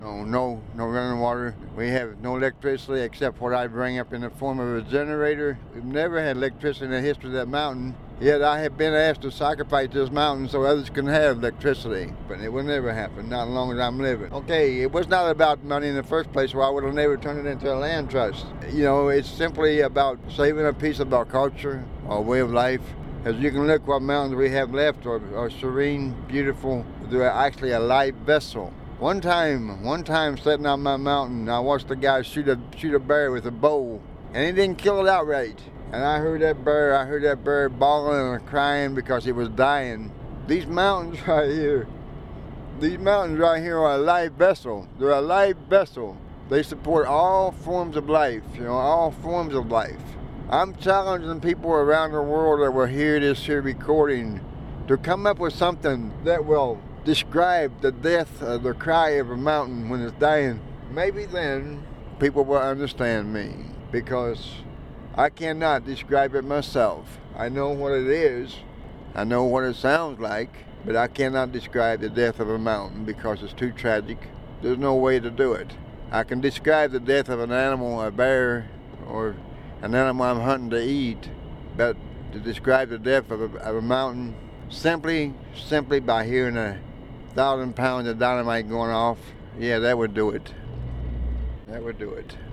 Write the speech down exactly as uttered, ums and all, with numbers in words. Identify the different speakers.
Speaker 1: No, no, no running water. We have no electricity except what I bring up in the form of a generator. We've never had electricity in the history of that mountain. Yet I have been asked to sacrifice this mountain so others can have electricity. But it will never happen, not as long as I'm living. Okay, it was not about money in the first place, or I would have never turned it into a land trust. You know, it's simply about saving a piece of our culture, our way of life. As you can look, what mountains we have left are, are serene, beautiful. They're actually a life vessel. One time, one time sitting on my mountain, I watched a guy shoot a shoot a bear with a bow, and he didn't kill it outright. And I heard that bear, I heard that bear bawling and crying because he was dying. These mountains right here, these mountains right here are a life vessel. They're a life vessel. They support all forms of life, you know, all forms of life. I'm challenging people around the world that will hear this here recording to come up with something that will describe the death of the cry of a mountain when it's dying. Maybe then people will understand me, because I cannot describe it myself. I know what it is, I know what it sounds like, but I cannot describe the death of a mountain because it's too tragic. There's no way to do it. I can describe the death of an animal, a bear, or an animal I'm hunting to eat, but to describe the death of a, of a mountain simply, simply by hearing a thousand pounds of dynamite going off, yeah, that would do it. That would do it.